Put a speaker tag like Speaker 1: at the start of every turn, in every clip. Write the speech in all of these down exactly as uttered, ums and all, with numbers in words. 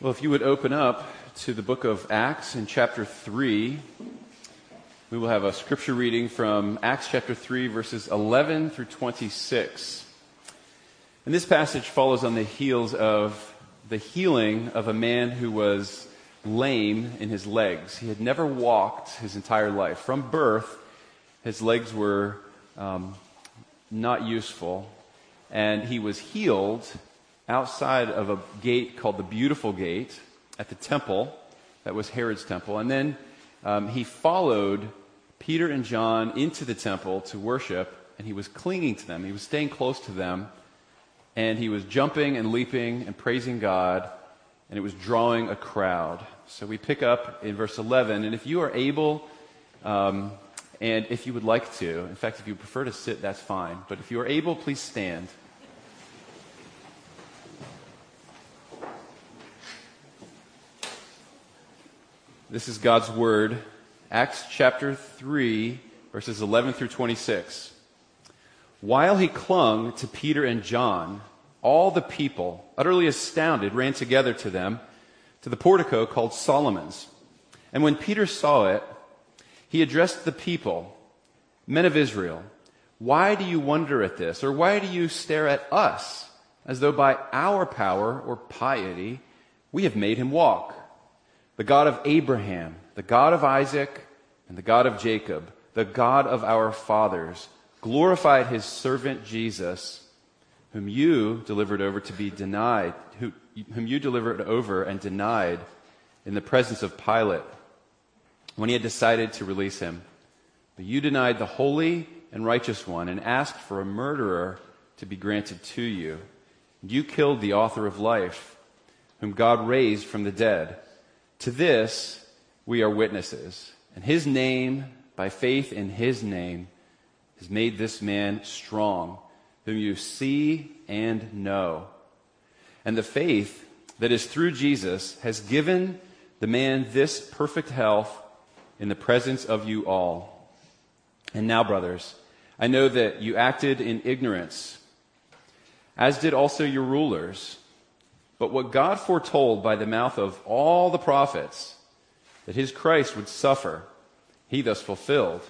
Speaker 1: Well, if you would open up to the book of Acts in chapter three, we will have a scripture reading from Acts chapter three, verses eleven through twenty-six. And this passage follows on the heels of the healing of a man who was lame in his legs. He had never walked his entire life. From birth, his legs were um, not useful, and he was healed outside of a gate called the Beautiful Gate at the temple. That was Herod's temple. And then um, he followed Peter and John into the temple to worship, and he was clinging to them. He was staying close to them, and he was jumping and leaping and praising God, and it was drawing a crowd. So we pick up in verse eleven, and if you are able, um, and if you would like to, in fact, if you prefer to sit, that's fine, but if you are able, please stand. This is God's Word, Acts chapter three, verses eleven through twenty-six. While he clung to Peter and John, all the people, utterly astounded, ran together to them, to the portico called Solomon's. And when Peter saw it, he addressed the people, "Men of Israel, why do you wonder at this? Or why do you stare at us, as though by our power or piety we have made him walk? The God of Abraham, the God of Isaac, and the God of Jacob, the God of our fathers, glorified his servant Jesus, whom you delivered over to be denied, who, whom you delivered over and denied in the presence of Pilate when he had decided to release him. But you denied the holy and righteous one and asked for a murderer to be granted to you. And you killed the author of life, whom God raised from the dead. To this we are witnesses, and his name, by faith in his name, has made this man strong, whom you see and know. And the faith that is through Jesus has given the man this perfect health in the presence of you all. And now, brothers, I know that you acted in ignorance, as did also your rulers. But what God foretold by the mouth of all the prophets, that his Christ would suffer, he thus fulfilled.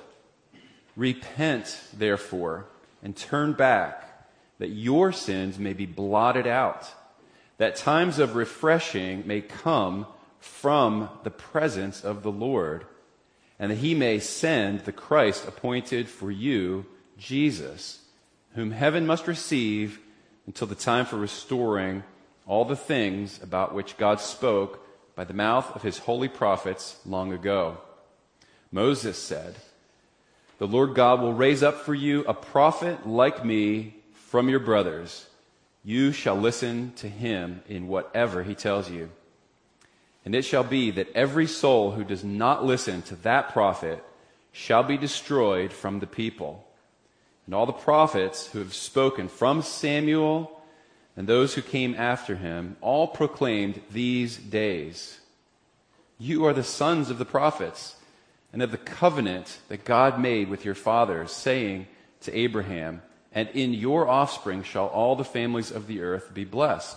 Speaker 1: Repent, therefore, and turn back, that your sins may be blotted out, that times of refreshing may come from the presence of the Lord, and that he may send the Christ appointed for you, Jesus, whom heaven must receive until the time for restoring all the things about which God spoke by the mouth of his holy prophets long ago. Moses said, "The Lord God will raise up for you a prophet like me from your brothers. You shall listen to him in whatever he tells you. And it shall be that every soul who does not listen to that prophet shall be destroyed from the people. And all the prophets who have spoken from Samuel and those who came after him all proclaimed these days. You are the sons of the prophets and of the covenant that God made with your fathers, saying to Abraham, 'And in your offspring shall all the families of the earth be blessed.'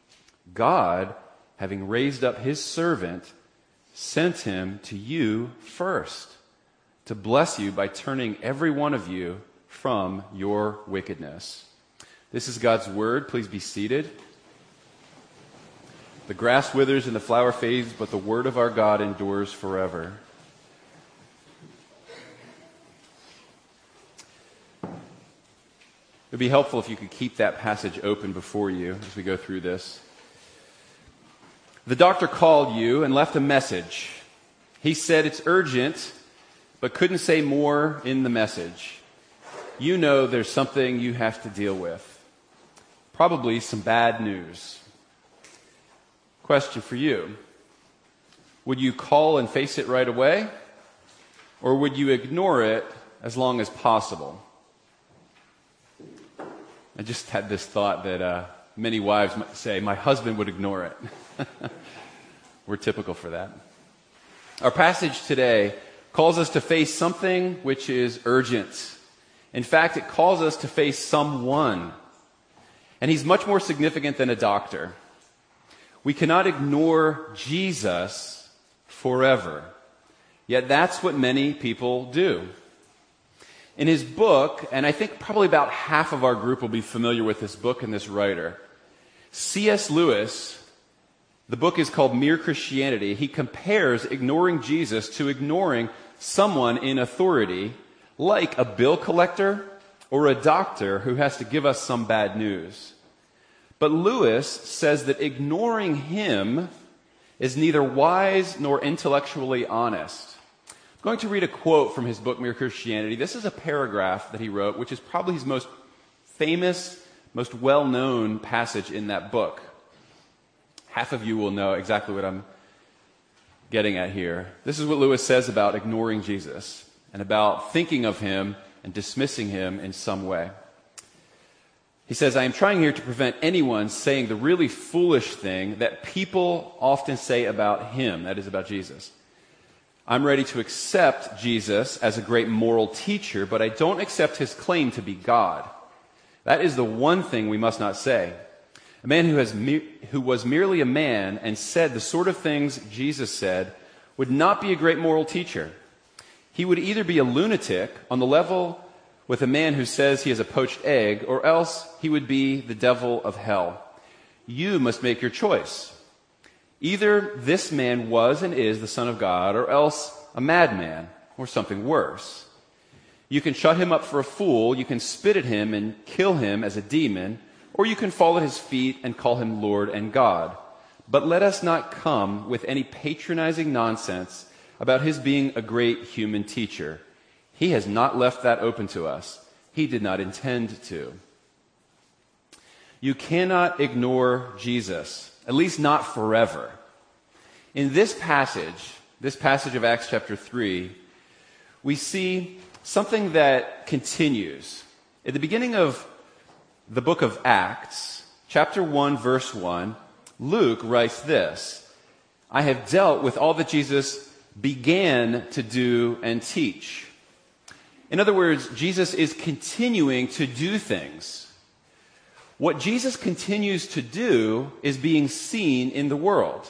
Speaker 1: God, having raised up his servant, sent him to you first, to bless you by turning every one of you from your wickedness." This is God's word. Please be seated. The grass withers and the flower fades, but the word of our God endures forever. It would be helpful if you could keep that passage open before you as we go through this. The doctor called you and left a message. He said it's urgent, but couldn't say more in the message. You know there's something you have to deal with. Probably some bad news. Question for you. Would you call and face it right away? Or would you ignore it as long as possible? I just had this thought that uh, many wives might say, my husband would ignore it. We're typical for that. Our passage today calls us to face something which is urgent. In fact, it calls us to face someone. And he's much more significant than a doctor. We cannot ignore Jesus forever. Yet that's what many people do. In his book, and I think probably about half of our group will be familiar with this book and this writer, C S Lewis, the book is called Mere Christianity. He compares ignoring Jesus to ignoring someone in authority, like a bill collector or a doctor who has to give us some bad news. But Lewis says that ignoring him is neither wise nor intellectually honest. I'm going to read a quote from his book, Mere Christianity. This is a paragraph that he wrote, which is probably his most famous, most well-known passage in that book. Half of you will know exactly what I'm getting at here. This is what Lewis says about ignoring Jesus and about thinking of him and dismissing him in some way. He says, I am trying here to prevent anyone saying the really foolish thing that people often say about him, that is about Jesus. I'm ready to accept Jesus as a great moral teacher, but I don't accept his claim to be God. That is the one thing we must not say. A man who, has me- who was merely a man and said the sort of things Jesus said would not be a great moral teacher. He would either be a lunatic on the level with a man who says he is a poached egg, or else he would be the devil of hell. You must make your choice. Either this man was and is the Son of God, or else a madman, or something worse. You can shut him up for a fool, you can spit at him and kill him as a demon, or you can fall at his feet and call him Lord and God. But let us not come with any patronizing nonsense about his being a great human teacher. He has not left that open to us. He did not intend to. You cannot ignore Jesus, at least not forever. In this passage, this passage of Acts chapter three, we see something that continues. At the beginning of the book of Acts, chapter one, verse one, Luke writes this, I have dealt with all that Jesus began to do and teach. In other words, Jesus is continuing to do things. What Jesus continues to do is being seen in the world.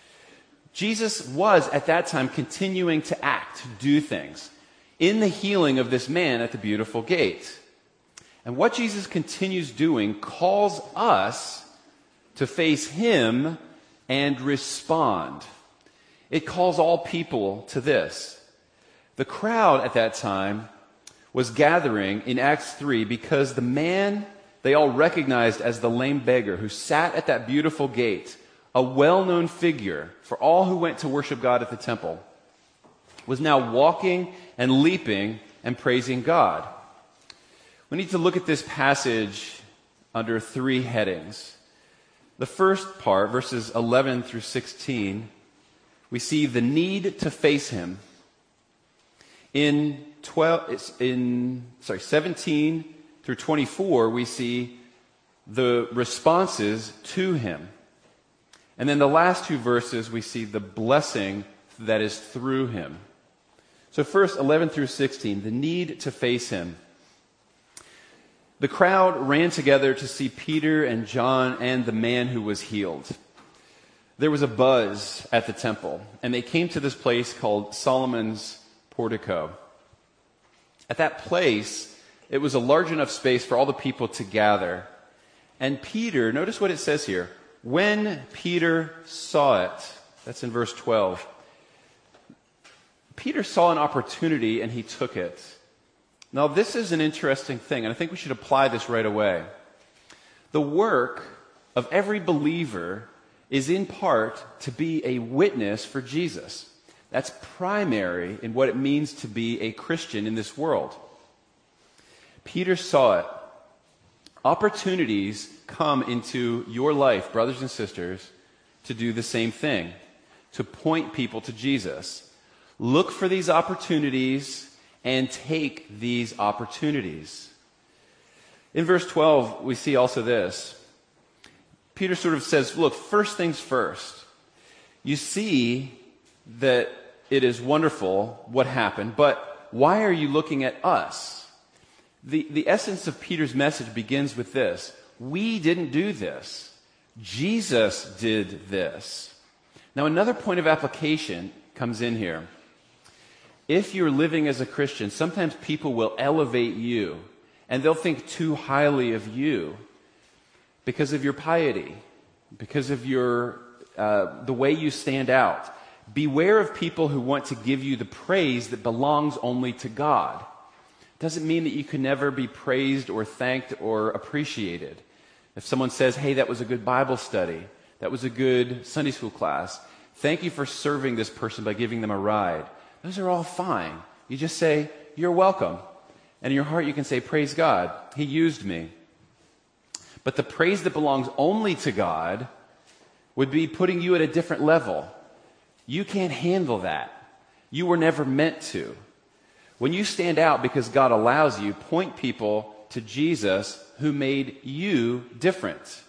Speaker 1: Jesus was at that time continuing to act, to do things in the healing of this man at the beautiful gate. And what Jesus continues doing calls us to face him and respond. It calls all people to this. The crowd at that time was gathering in Acts three because the man they all recognized as the lame beggar who sat at that beautiful gate, a well-known figure for all who went to worship God at the temple, was now walking and leaping and praising God. We need to look at this passage under three headings. The first part, verses eleven through sixteen, we see the need to face him. In twelve, in sorry, seventeen through twenty-four, we see the responses to him. And then the last two verses, we see the blessing that is through him. So first, eleven through sixteen, the need to face him. The crowd ran together to see Peter and John and the man who was healed. There was a buzz at the temple, and they came to this place called Solomon's Portico. At that place, it was a large enough space for all the people to gather. And Peter, notice what it says here. When Peter saw it, that's in verse twelve, Peter saw an opportunity and he took it. Now, this is an interesting thing, and I think we should apply this right away. The work of every believer is in part to be a witness for Jesus. That's primary in what it means to be a Christian in this world. Peter saw it. Opportunities come into your life, brothers and sisters, to do the same thing, to point people to Jesus. Look for these opportunities and take these opportunities. In verse twelve, we see also this. Peter sort of says, look, first things first. You see that it is wonderful what happened, but why are you looking at us? The, the essence of Peter's message begins with this. We didn't do this. Jesus did this. Now, another point of application comes in here. If you're living as a Christian, sometimes people will elevate you, and they'll think too highly of you because of your piety, because of your uh, the way you stand out. Beware of people who want to give you the praise that belongs only to God. Doesn't mean that you can never be praised or thanked or appreciated. If someone says, hey, that was a good Bible study, that was a good Sunday school class, thank you for serving this person by giving them a ride. Those are all fine. You just say, you're welcome. And in your heart you can say, praise God, He used me. But the praise that belongs only to God would be putting you at a different level. You can't handle that. You were never meant to. When you stand out because God allows you, point people to Jesus who made you different.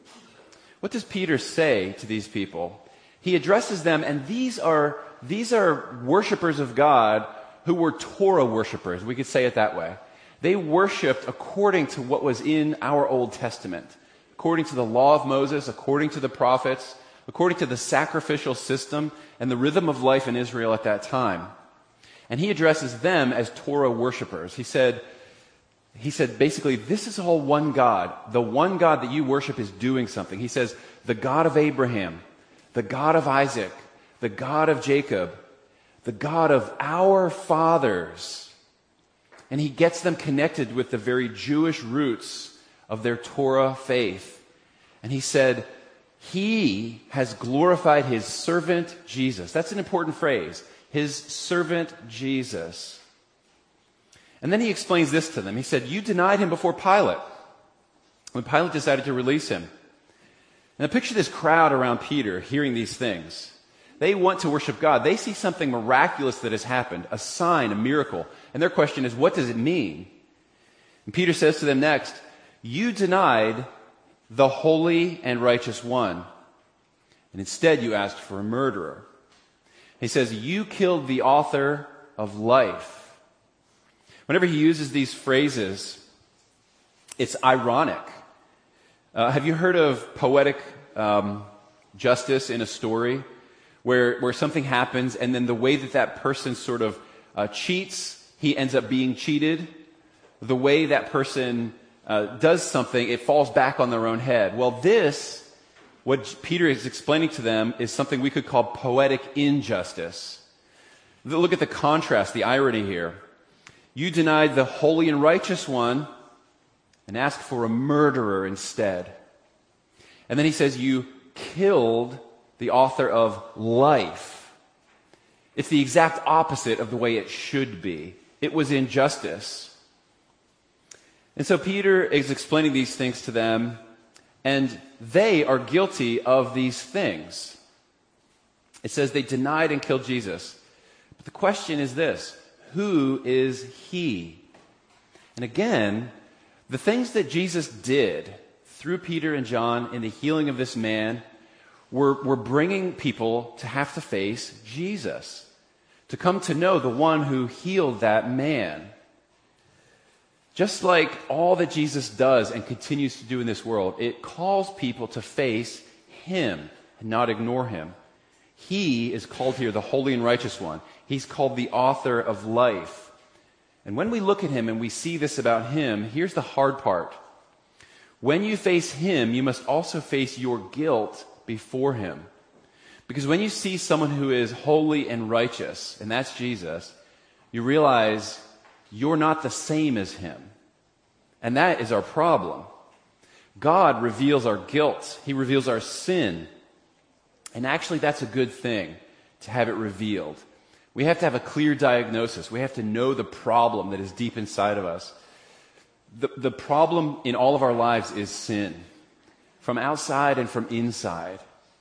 Speaker 1: What does Peter say to these people? He addresses them, and these are, these are worshipers of God who were Torah worshipers. We could say it that way. They worshiped according to what was in our Old Testament, according to the law of Moses, according to the prophets, according to the sacrificial system and the rhythm of life in Israel at that time. And he addresses them as Torah worshipers. He said, he said basically, this is all one God. The one God that you worship is doing something. He says, the God of Abraham, the God of Isaac, the God of Jacob, the God of our fathers. And he gets them connected with the very Jewish roots of their Torah faith. And he said, He has glorified His servant Jesus. That's an important phrase. His servant Jesus. And then he explains this to them. He said, you denied Him before Pilate, when Pilate decided to release Him. Now picture this crowd around Peter hearing these things. They want to worship God. They see something miraculous that has happened, a sign, a miracle. And their question is, what does it mean? And Peter says to them next, you denied the holy and righteous one, and instead you asked for a murderer. He says, you killed the author of life. Whenever he uses these phrases, it's ironic. Uh, have you heard of poetic um, justice in a story where, where something happens and then the way that that person sort of uh, cheats, he ends up being cheated? The way that person uh, does something, it falls back on their own head. Well, this, what Peter is explaining to them, is something we could call poetic injustice. Look at the contrast, the irony here. You denied the holy and righteous one and asked for a murderer instead. And then he says, you killed the author of life. It's the exact opposite of the way it should be. It was injustice. And so Peter is explaining these things to them, and they are guilty of these things. It says they denied and killed Jesus. But the question is this: who is He? And again, the things that Jesus did through Peter and John in the healing of this man were, were bringing people to have to face Jesus, to come to know the one who healed that man. Just like all that Jesus does and continues to do in this world, it calls people to face Him and not ignore Him. He is called here the Holy and Righteous One. He's called the author of life. And when we look at Him and we see this about Him, here's the hard part. When you face Him, you must also face your guilt before Him. Because when you see someone who is holy and righteous, and that's Jesus, you realize you're not the same as Him. And that is our problem. God reveals our guilt. He reveals our sin. And actually, that's a good thing, to have it revealed. We have to have a clear diagnosis. We have to know the problem that is deep inside of us. The, the problem in all of our lives is sin, from outside and from inside.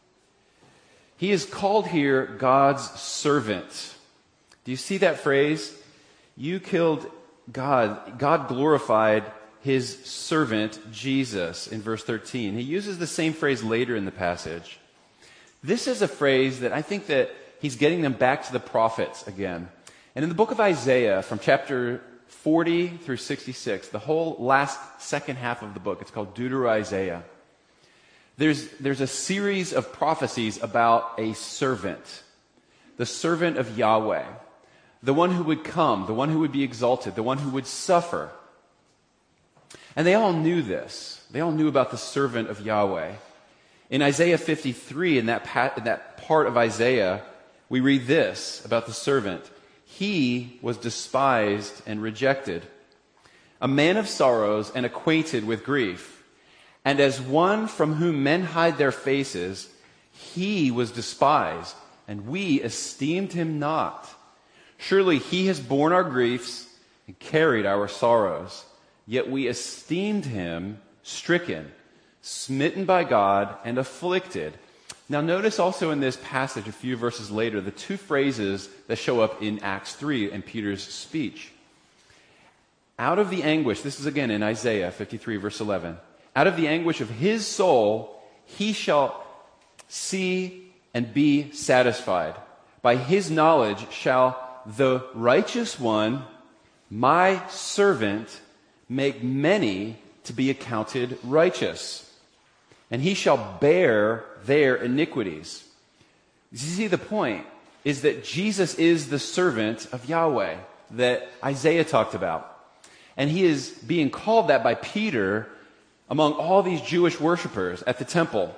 Speaker 1: He is called here God's servant. Do you see that phrase? You killed God. God glorified His servant, Jesus, in verse thirteen. He uses the same phrase later in the passage. This is a phrase that I think that he's getting them back to the prophets again. And in the book of Isaiah, from chapter forty through sixty-six, the whole last second half of the book, it's called Deutero-Isaiah. there's, there's a series of prophecies about a servant, the servant of Yahweh, the one who would come, the one who would be exalted, the one who would suffer. And they all knew this. They all knew about the servant of Yahweh. In Isaiah fifty-three, in that, pa- in that part of Isaiah, we read this about the servant. He was despised and rejected, a man of sorrows and acquainted with grief. And as one from whom men hide their faces, he was despised, and we esteemed him not. Surely he has borne our griefs and carried our sorrows. Yet we esteemed him stricken, smitten by God, and afflicted. Now notice also in this passage, a few verses later, the two phrases that show up in Acts three in Peter's speech. Out of the anguish, this is again in Isaiah fifty-three, verse eleven. Out of the anguish of his soul, he shall see and be satisfied. By his knowledge shall the righteous one, my servant, make many to be accounted righteous. And he shall bear their iniquities. You see, the point is that Jesus is the servant of Yahweh that Isaiah talked about. And he is being called that by Peter among all these Jewish worshipers at the temple.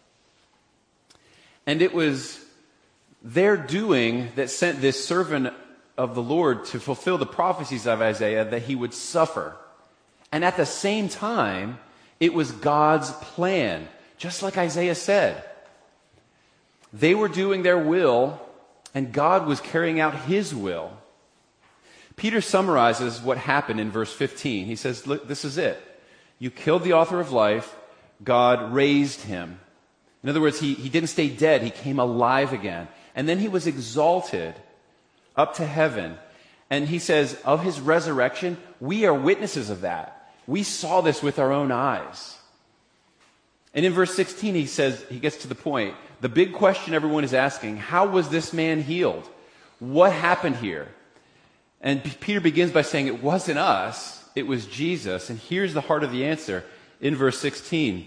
Speaker 1: And it was their doing that sent this servant of the Lord to fulfill the prophecies of Isaiah that he would suffer. And at the same time, it was God's plan, just like Isaiah said. They were doing their will, and God was carrying out his will. Peter summarizes what happened in verse fifteen. He says, look, this is it. You killed the author of life. God raised him. In other words, he, he didn't stay dead. He came alive again. And then he was exalted up to heaven. And he says, of his resurrection, we are witnesses of that. We saw this with our own eyes. And in verse sixteen, he says, he gets to the point. The big question everyone is asking, how was this man healed? What happened here? And P- Peter begins by saying, it wasn't us. It was Jesus. And here's the heart of the answer in verse sixteen.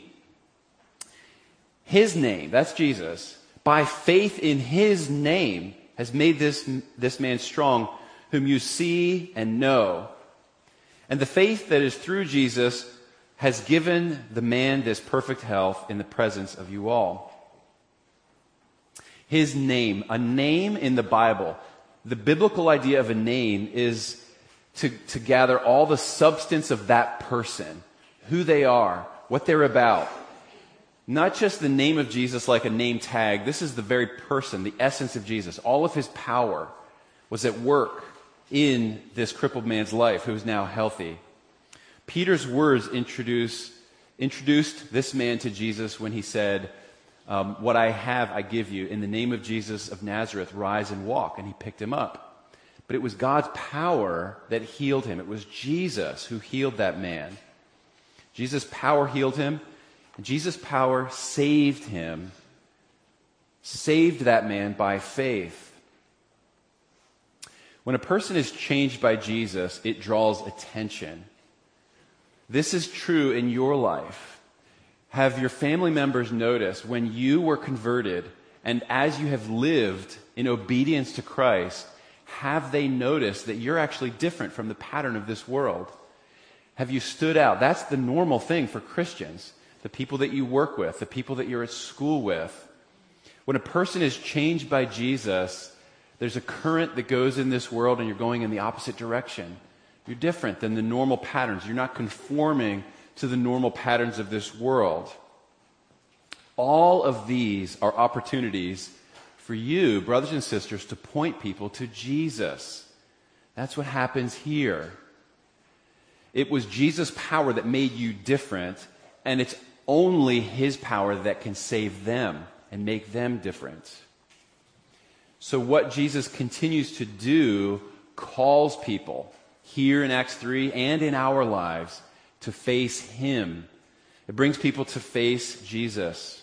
Speaker 1: His name, that's Jesus, by faith in his name has made this, this man strong, whom you see and know. And the faith that is through Jesus has given the man this perfect health in the presence of you all. His name, a name in the Bible. The biblical idea of a name is to, to gather all the substance of that person, who they are, what they're about. Not just the name of Jesus like a name tag. This is the very person, the essence of Jesus. All of his power was at work in this crippled man's life who is now healthy. Peter's words introduce, introduced this man to Jesus when he said, um, what I have I give you. In the name of Jesus of Nazareth, rise and walk. And he picked him up. But it was God's power that healed him. It was Jesus who healed that man. Jesus' power healed him. And Jesus' power saved him, saved that man by faith. When a person is changed by Jesus, it draws attention. This is true in your life. Have your family members noticed when you were converted and as you have lived in obedience to Christ, have they noticed that you're actually different from the pattern of this world? Have you stood out? That's the normal thing for Christians. The people that you work with, the people that you're at school with. When a person is changed by Jesus, there's a current that goes in this world and you're going in the opposite direction. You're different than the normal patterns. You're not conforming to the normal patterns of this world. All of these are opportunities for you, brothers and sisters, to point people to Jesus. That's what happens here. It was Jesus' power that made you different, and it's only his power that can save them and make them different. So what Jesus continues to do calls people here in Acts three and in our lives to face him. It brings people to face Jesus.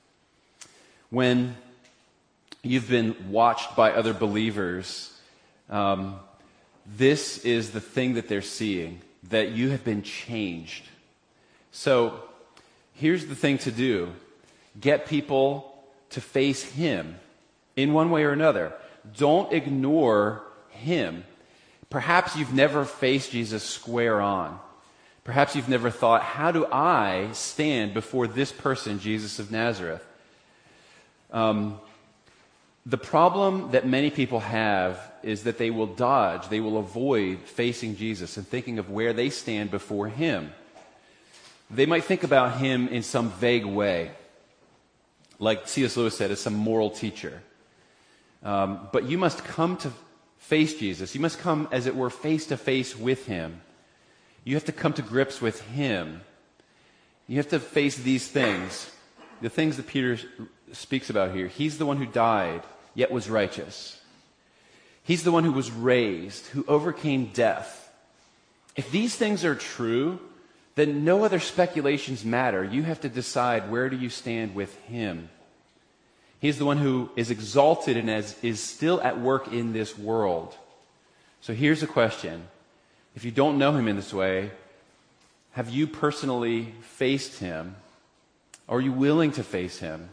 Speaker 1: When you've been watched by other believers, um, this is the thing that they're seeing, that you have been changed. So here's the thing to do. Get people to face him in one way or another. Don't ignore him. Perhaps you've never faced Jesus square on. Perhaps you've never thought, how do I stand before this person, Jesus of Nazareth? Um, the problem that many people have is that they will dodge, they will avoid facing Jesus and thinking of where they stand before him. They might think about him in some vague way, like C S Lewis said, as some moral teacher. Um, but you must come to face Jesus. You must come, as it were, face to face with him. You have to come to grips with him. You have to face these things, the things that Peter speaks about here. He's the one who died, yet was righteous. He's the one who was raised, who overcame death. If these things are true, then no other speculations matter. You have to decide, where do you stand with him? He's the one who is exalted and as, is still at work in this world. So here's a question. If you don't know him in this way, have you personally faced him? Are you willing to face him?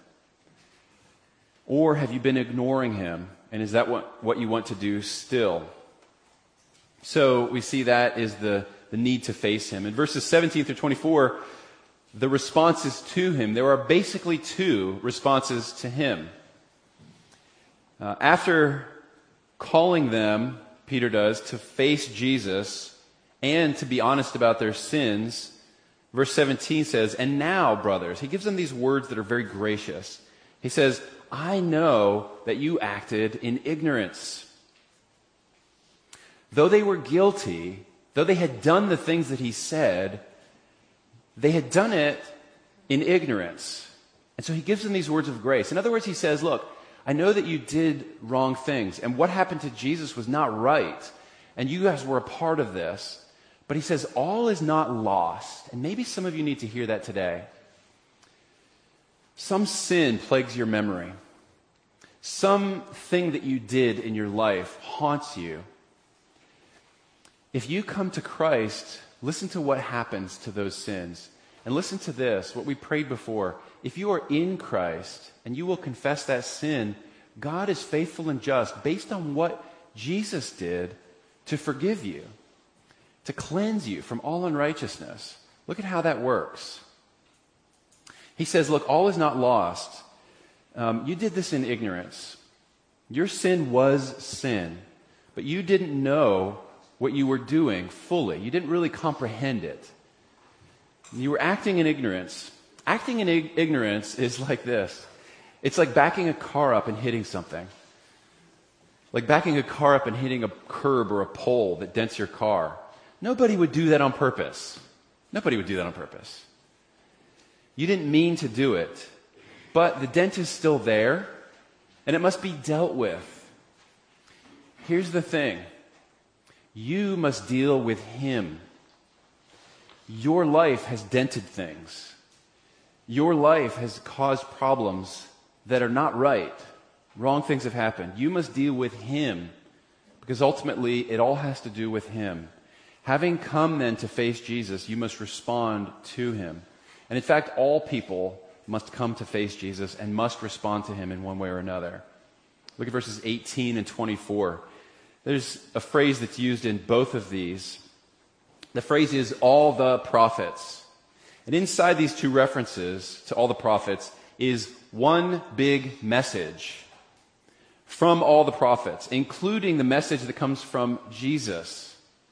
Speaker 1: Or have you been ignoring him? And is that what, what you want to do still? So we see that is the, the need to face him. In verses seventeen through twenty-four, the responses to him, there are basically two responses to him. Uh, after calling them, Peter does, to face Jesus and to be honest about their sins, verse seventeen says, "And now, brothers," he gives them these words that are very gracious. He says, "I know that you acted in ignorance." Though they were guilty, though they had done the things that he said, they had done it in ignorance. And so he gives them these words of grace. In other words, he says, look, I know that you did wrong things, and what happened to Jesus was not right, and you guys were a part of this. But he says, all is not lost. And maybe some of you need to hear that today. Some sin plagues your memory. Something that you did in your life haunts you. If you come to Christ, listen to what happens to those sins. And listen to this, what we prayed before. If you are in Christ and you will confess that sin, God is faithful and just based on what Jesus did to forgive you, to cleanse you from all unrighteousness. Look at how that works. He says, look, all is not lost. Um, you did this in ignorance. Your sin was sin, but you didn't know what you were doing fully. You didn't really comprehend it. You were acting in ignorance. Acting in ig- ignorance is like this. It's like backing a car up and hitting something. Like backing a car up and hitting a curb or a pole that dents your car. Nobody would do that on purpose. Nobody would do that on purpose. You didn't mean to do it, but the dent is still there, and it must be dealt with. Here's the thing. You must deal with him. Your life has dented things. Your life has caused problems that are not right. Wrong things have happened. You must deal with him, because ultimately it all has to do with him. Having come then to face Jesus, you must respond to him. And in fact, all people must come to face Jesus and must respond to him in one way or another. Look at verses eighteen and twenty-four. There's a phrase that's used in both of these. The phrase is all the prophets. And inside these two references to all the prophets is one big message from all the prophets, including the message that comes from Jesus.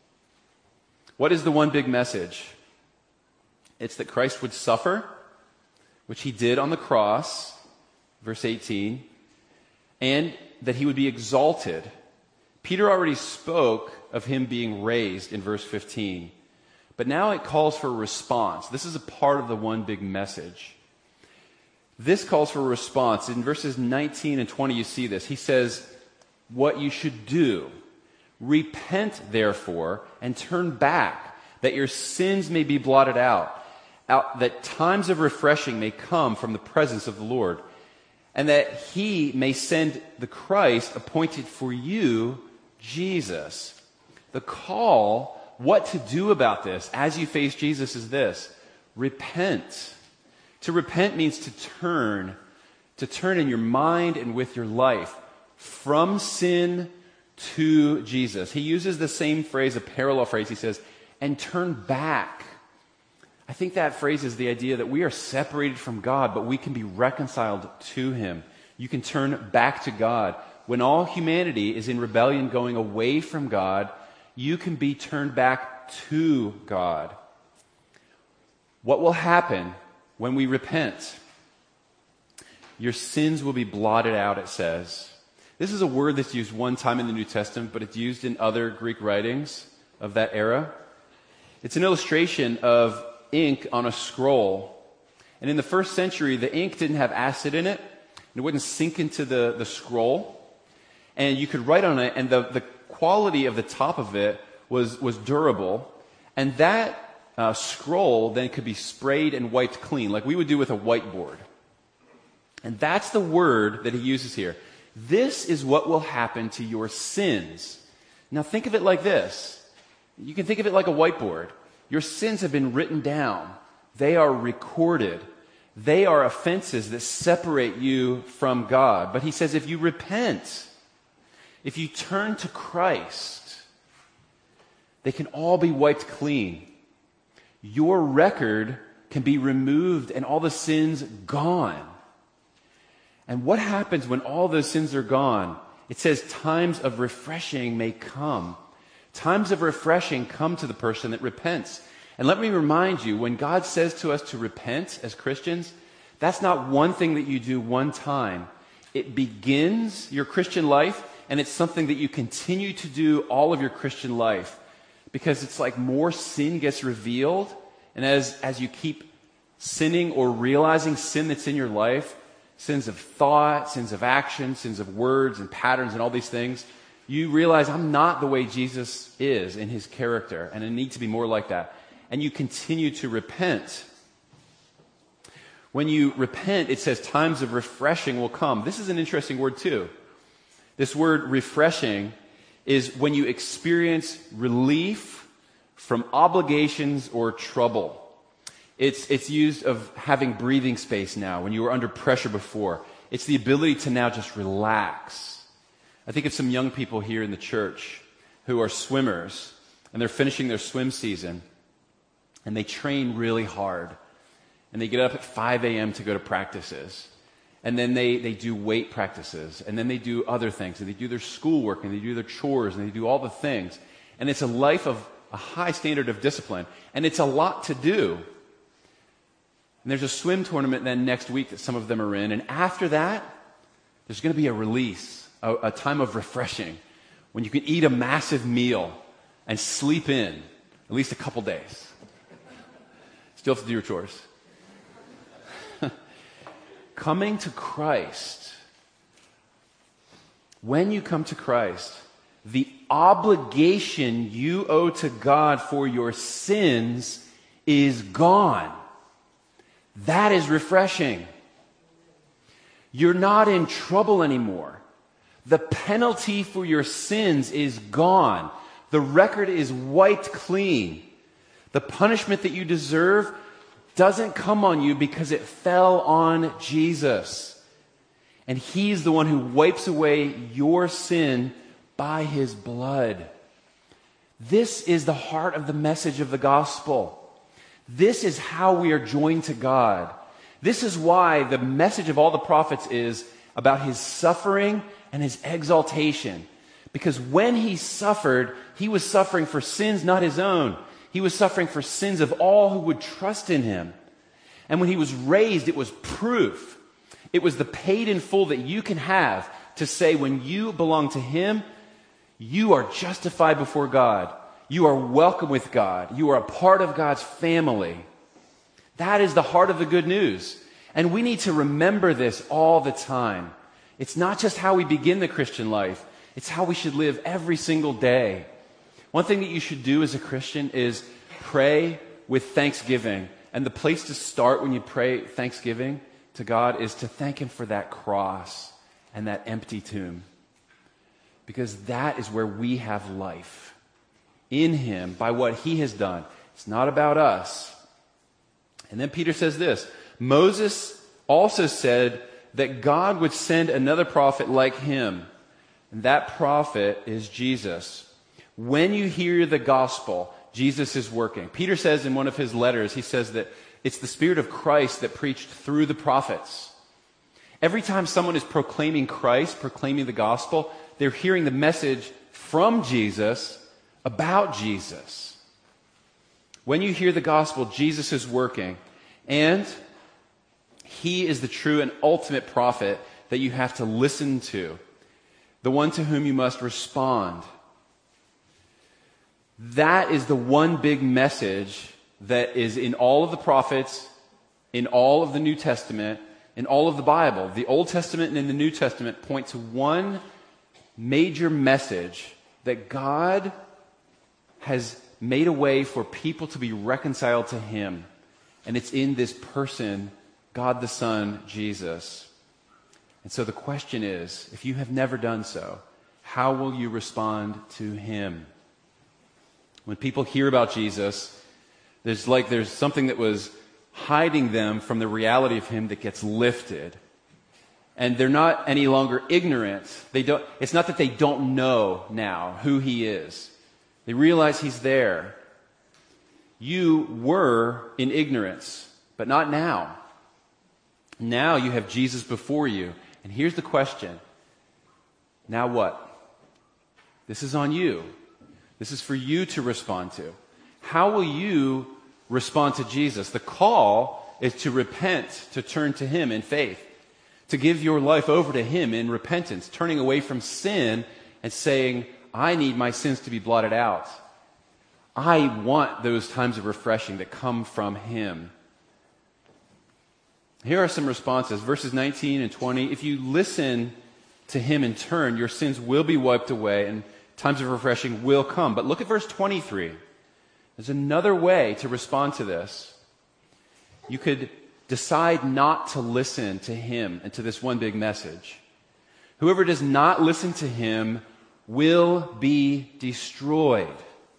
Speaker 1: What is the one big message? It's that Christ would suffer, which he did on the cross, verse eighteen, and that he would be exalted. Peter already spoke of him being raised in verse fifteen. But now it calls for a response. This is a part of the one big message. This calls for a response. In verses nineteen and twenty, you see this. He says, what you should do. Repent, therefore, and turn back, that your sins may be blotted out, out, that times of refreshing may come from the presence of the Lord, and that he may send the Christ appointed for you, Jesus. The call, what to do about this as you face Jesus is this. Repent. To repent means to turn, to turn in your mind and with your life from sin to Jesus. He uses the same phrase, a parallel phrase. He says, and turn back. I think that phrase is the idea that we are separated from God, but we can be reconciled to Him. You can turn back to God. When all humanity is in rebellion going away from God, you can be turned back to God. What will happen when we repent? Your sins will be blotted out, it says. This is a word that's used one time in the New Testament, but it's used in other Greek writings of that era. It's an illustration of ink on a scroll. And in the first century, the ink didn't have acid in it. It wouldn't sink into the, the scroll. And you could write on it, and the, the quality of the top of it was, was durable. And that uh, scroll then could be sprayed and wiped clean, like we would do with a whiteboard. And that's the word that he uses here. This is what will happen to your sins. Now think of it like this. You can think of it like a whiteboard. Your sins have been written down. They are recorded. They are offenses that separate you from God. But he says if you repent, if you turn to Christ, they can all be wiped clean. Your record can be removed and all the sins gone. And what happens when all those sins are gone? It says times of refreshing may come. Times of refreshing come to the person that repents. And let me remind you, when God says to us to repent as Christians, that's not one thing that you do one time. It begins your Christian life, and it's something that you continue to do all of your Christian life. Because it's like more sin gets revealed, and as, as you keep sinning or realizing sin that's in your life, sins of thought, sins of action, sins of words and patterns and all these things, you realize I'm not the way Jesus is in his character, and I need to be more like that. And you continue to repent. When you repent, it says times of refreshing will come. This is an interesting word too. This word refreshing is when you experience relief from obligations or trouble. It's, it's used of having breathing space now when you were under pressure before. It's the ability to now just relax. I think of some young people here in the church who are swimmers, and they're finishing their swim season, and they train really hard. And they get up at five a.m. to go to practices. And then they, they do weight practices. And then they do other things. And they do their schoolwork, and they do their chores, and they do all the things. And it's a life of a high standard of discipline. And it's a lot to do. And there's a swim tournament then next week that some of them are in. And after that, there's going to be a release, a, a time of refreshing, when you can eat a massive meal and sleep in at least a couple days. Still have to do your chores. Coming to Christ, when you come to Christ, the obligation you owe to God for your sins is gone. That is refreshing. You're not in trouble anymore. The penalty for your sins is gone. The record is wiped clean. The punishment that you deserve doesn't come on you because it fell on Jesus. And he's the one who wipes away your sin by his blood. This is the heart of the message of the gospel. This is how we are joined to God. This is why the message of all the prophets is about his suffering and his exaltation. Because when he suffered, he was suffering for sins not his own. He was suffering for sins of all who would trust in him. And when he was raised, it was proof. It was the paid in full that you can have to say when you belong to him, you are justified before God. You are welcome with God. You are a part of God's family. That is the heart of the good news. And we need to remember this all the time. It's not just how we begin the Christian life. It's how we should live every single day. One thing that you should do as a Christian is pray with thanksgiving. And the place to start when you pray thanksgiving to God is to thank him for that cross and that empty tomb. Because that is where we have life. In him, by what he has done. It's not about us. And then Peter says this, Moses also said that God would send another prophet like him. And that prophet is Jesus. When you hear the gospel, Jesus is working. Peter says in one of his letters, he says that it's the Spirit of Christ that preached through the prophets. Every time someone is proclaiming Christ, proclaiming the gospel, they're hearing the message from Jesus about Jesus. When you hear the gospel, Jesus is working. And he is the true and ultimate prophet that you have to listen to, the one to whom you must respond. That is the one big message that is in all of the prophets, in all of the New Testament, in all of the Bible. The Old Testament and in the New Testament point to one major message, that God has made a way for people to be reconciled to him. And it's in this person, God the Son, Jesus. And so the question is, if you have never done so, how will you respond to him? When people hear about Jesus, there's like there's something that was hiding them from the reality of him that gets lifted. And they're not any longer ignorant. They don't, it's not that they don't know now who he is. They realize he's there. You were in ignorance, but not now. Now you have Jesus before you. And here's the question. Now what? This is on you. This is for you to respond to. How will you respond to Jesus? The call is to repent, to turn to him in faith, to give your life over to him in repentance, turning away from sin and saying, I need my sins to be blotted out. I want those times of refreshing that come from him. Here are some responses. Verses nineteen and twenty. If you listen to him in turn, your sins will be wiped away and times of refreshing will come. But look at verse twenty-three. There's another way to respond to this. You could decide not to listen to him and to this one big message. Whoever does not listen to him will be destroyed.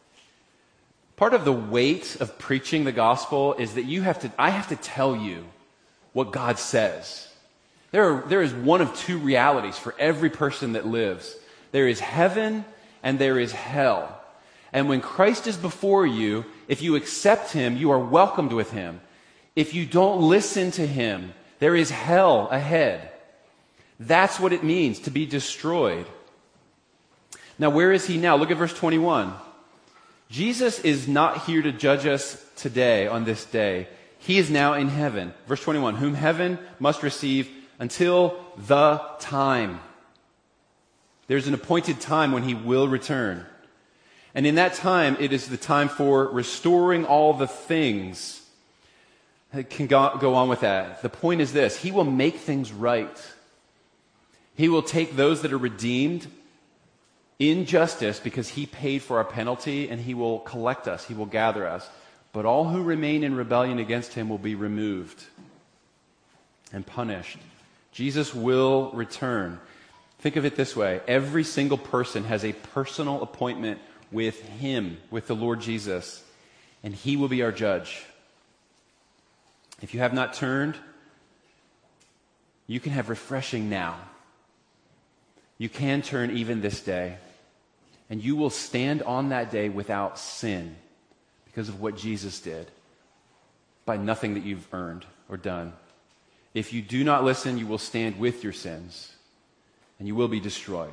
Speaker 1: Part of the weight of preaching the gospel is that you have to, I have to tell you what God says. There are, there is one of two realities for every person that lives. There is heaven and there is hell. And when Christ is before you, if you accept him, you are welcomed with him. If you don't listen to him, there is hell ahead. That's what it means to be destroyed. Now, where is he now? Look at verse twenty-one. Jesus is not here to judge us today on this day. He is now in heaven. Verse twenty-one, whom heaven must receive until the time. There's an appointed time when he will return. And in that time, it is the time for restoring all the things. It can go, go on with that. The point is this. He will make things right. He will take those that are redeemed in justice because he paid for our penalty, and he will collect us. He will gather us. But all who remain in rebellion against him will be removed and punished. Jesus will return. Think of it this way. Every single person has a personal appointment with him, with the Lord Jesus, and he will be our judge. If you have not turned, you can have refreshing now. You can turn even this day, and you will stand on that day without sin because of what Jesus did, by nothing that you've earned or done. If you do not listen, you will stand with your sins, and you will be destroyed,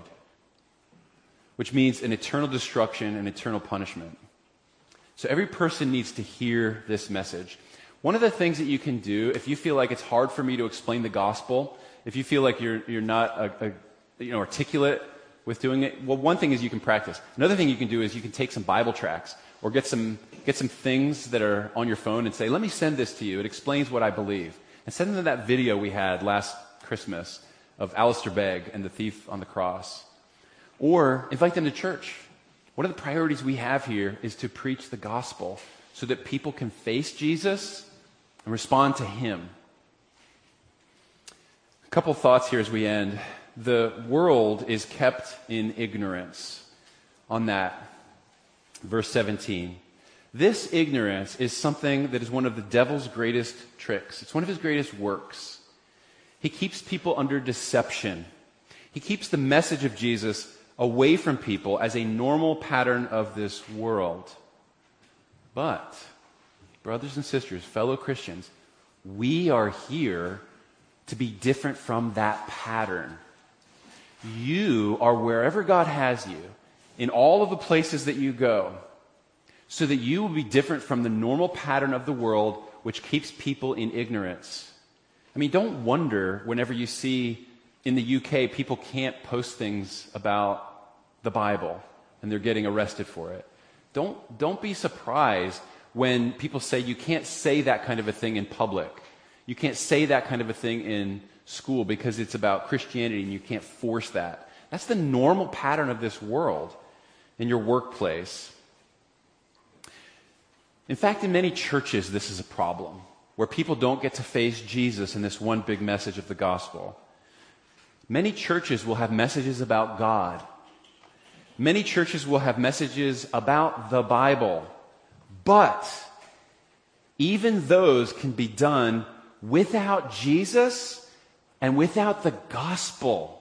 Speaker 1: which means an eternal destruction and eternal punishment. So every person needs to hear this message. One of the things that you can do, if you feel like it's hard for me to explain the gospel, if you feel like you're you're not a, a, you know articulate with doing it, well, one thing is you can practice. Another thing you can do is you can take some Bible tracts or get some get some things that are on your phone and say, let me send this to you. It explains what I believe. And send them that video we had last Christmas of Alistair Begg and the thief on the cross. Or invite them to church. One of the priorities we have here is to preach the gospel so that people can face Jesus and respond to him. A couple thoughts here as we end. The world is kept in ignorance on that. Verse seventeen. This ignorance is something that is one of the devil's greatest tricks. It's one of his greatest works. He keeps people under deception. He keeps the message of Jesus away from people as a normal pattern of this world. But, brothers and sisters, fellow Christians, we are here to be different from that pattern. You are wherever God has you, in all of the places that you go, so that you will be different from the normal pattern of the world, which keeps people in ignorance. I mean, don't wonder whenever you see in the U K people can't post things about the Bible and they're getting arrested for it. Don't, don't be surprised when people say you can't say that kind of a thing in public. You can't say that kind of a thing in school because it's about Christianity and you can't force that. That's the normal pattern of this world in your workplace. In fact, in many churches, this is a problem, where people don't get to face Jesus in this one big message of the gospel. Many churches will have messages about God. Many churches will have messages about the Bible. But even those can be done without Jesus and without the gospel.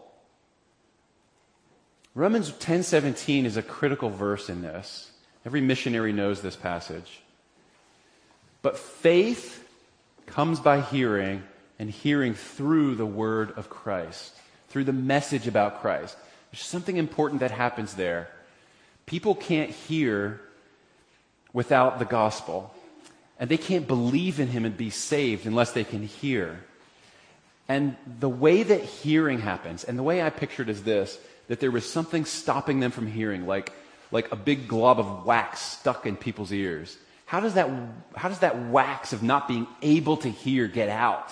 Speaker 1: Romans ten seventeen is a critical verse in this. Every missionary knows this passage. But faith comes by hearing, and hearing through the word of Christ, through the message about Christ. There's something important that happens there. People can't hear without the gospel, and they can't believe in him and be saved unless they can hear. And the way that hearing happens, and the way I picture it is this, that there was something stopping them from hearing, like, like a big glob of wax stuck in people's ears. How does that, how does that wax of not being able to hear get out?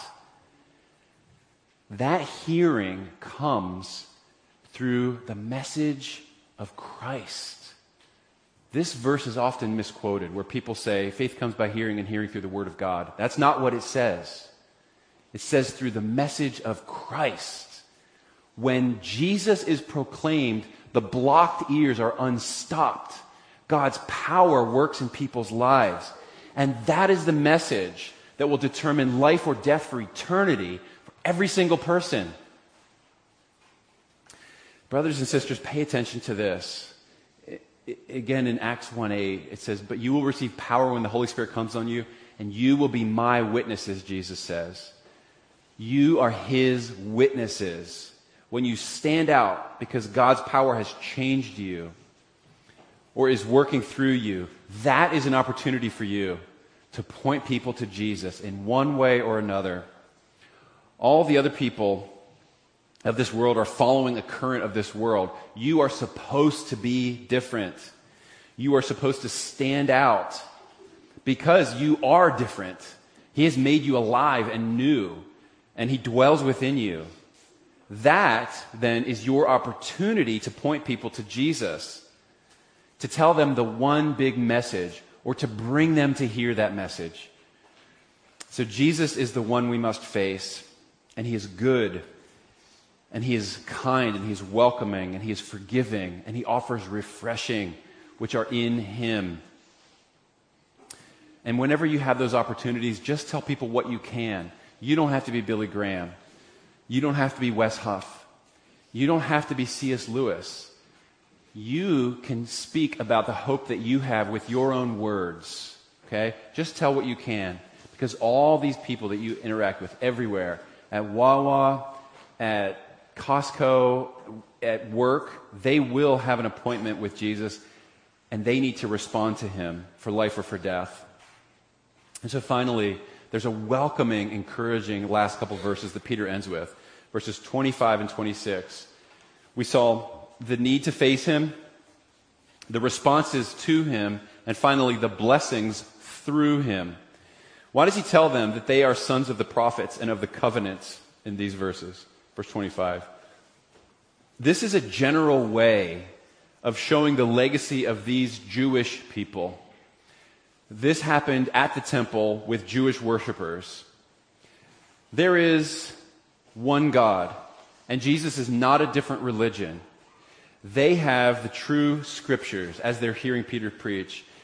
Speaker 1: That hearing comes through the message of Christ. This verse is often misquoted, where people say, faith comes by hearing and hearing through the word of God. That's not what it says. It says through the message of Christ. When Jesus is proclaimed, the blocked ears are unstopped. God's power works in people's lives. And that is the message that will determine life or death for eternity for every single person. Brothers and sisters, pay attention to this. It, it, again, in Acts one eight, it says, but you will receive power when the Holy Spirit comes on you, and you will be my witnesses, Jesus says. You are his witnesses. When you stand out because God's power has changed you or is working through you, that is an opportunity for you to point people to Jesus in one way or another. All the other people of this world are following a current of this world. You are supposed to be different. You are supposed to stand out because you are different. He has made you alive and new, and he dwells within you. That, then, is your opportunity to point people to Jesus, to tell them the one big message, or to bring them to hear that message. So Jesus is the one we must face, and he is good, and he is kind, and he is welcoming, and he is forgiving, and he offers refreshing, which are in him. And whenever you have those opportunities, just tell people what you can. You don't have to be Billy Graham. You don't have to be Wes Huff. You don't have to be C S Lewis. You can speak about the hope that you have with your own words. Okay? Just tell what you can. Because all these people that you interact with everywhere, at Wawa, at Costco, at work, they will have an appointment with Jesus, and they need to respond to him for life or for death. And so finally, there's a welcoming, encouraging last couple verses that Peter ends with. Verses twenty-five and twenty-six. We saw the need to face him, the responses to him, and finally the blessings through him. Why does he tell them that they are sons of the prophets and of the covenants in these verses? Verse twenty-five. This is a general way of showing the legacy of these Jewish people. This happened at the temple with Jewish worshipers. There is one God, and Jesus is not a different religion. They have the true scriptures as they're hearing Peter preach,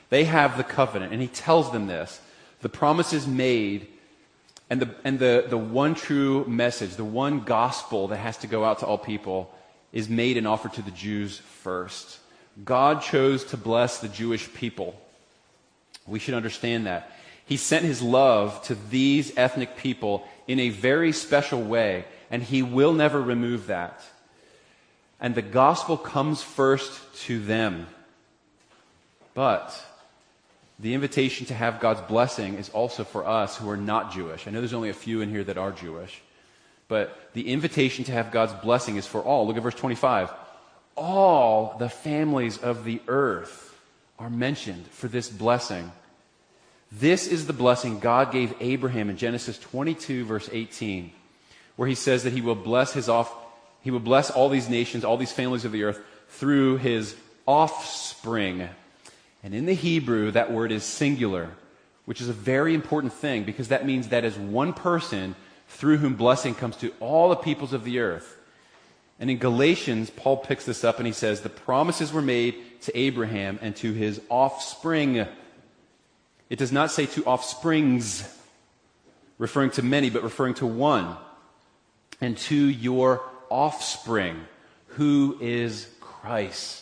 Speaker 1: They have the covenant, and he tells them this. The promise is made, and the and the, the one true message, the one gospel that has to go out to all people is made and offered to the Jews first. God chose to bless the Jewish people. We should understand that. He sent his love to these ethnic people in a very special way, and he will never remove that. And the gospel comes first to them. But the invitation to have God's blessing is also for us who are not Jewish. I know there's only a few in here that are Jewish. But the invitation to have God's blessing is for all. Look at verse twenty-five. All the families of the earth are mentioned for this blessing. This is the blessing God gave Abraham in Genesis twenty-two, verse eighteen, where he says that he will bless his off, he will bless all these nations, all these families of the earth through his offspring. And in the Hebrew, that word is singular, which is a very important thing because that means that is one person through whom blessing comes to all the peoples of the earth. And in Galatians, Paul picks this up and he says, the promises were made to Abraham and to his offspring. It does not say to offsprings, referring to many, but referring to one. And to your offspring, who is Christ.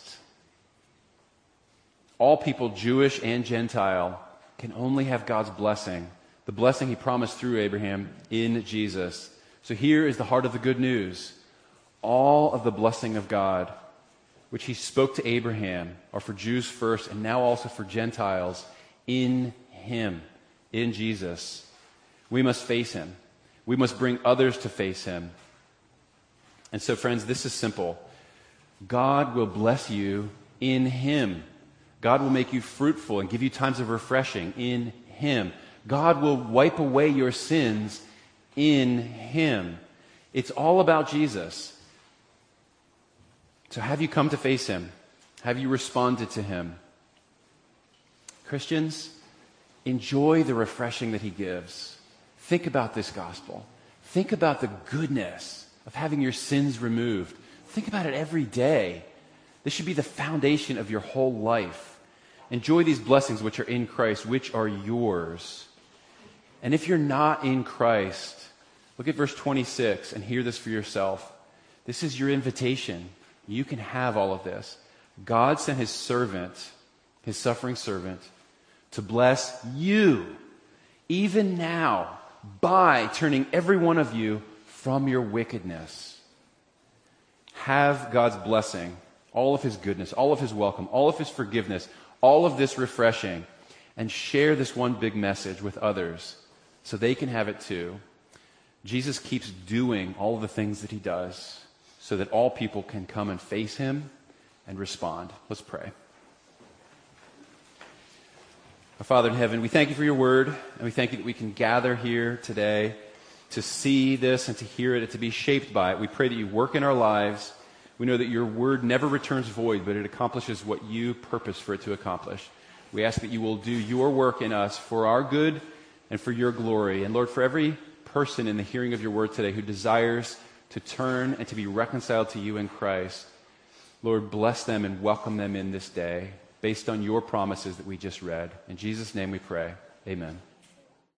Speaker 1: All people, Jewish and Gentile, can only have God's blessing, the blessing he promised through Abraham in Jesus. So here is the heart of the good news. All of the blessing of God, which he spoke to Abraham, are for Jews first and now also for Gentiles in him, in Jesus. We must face him. We must bring others to face him. And so, friends, this is simple. God will bless you in him. God will make you fruitful and give you times of refreshing in him. God will wipe away your sins in him. It's all about Jesus. So have you come to face him? Have you responded to him? Christians, enjoy the refreshing that he gives. Think about this gospel. Think about the goodness of having your sins removed. Think about it every day. This should be the foundation of your whole life. Enjoy these blessings which are in Christ, which are yours. And if you're not in Christ, look at verse twenty-six and hear this for yourself. This is your invitation. You can have all of this. God sent his servant, his suffering servant, to bless you, even now, by turning every one of you from your wickedness. Have God's blessing, all of his goodness, all of his welcome, all of his forgiveness, all of this refreshing, and share this one big message with others so they can have it too. Jesus keeps doing all of the things that he does so that all people can come and face him and respond. Let's pray. Our Father in heaven, we thank you for your word, and we thank you that we can gather here today to see this and to hear it and to be shaped by it. We pray that you work in our lives. We know that your word never returns void, but it accomplishes what you purpose for it to accomplish. We ask that you will do your work in us for our good and for your glory. And Lord, for every person in the hearing of your word today who desires to turn and to be reconciled to you in Christ, Lord, bless them and welcome them in this day based on your promises that we just read. In Jesus' name we pray. Amen.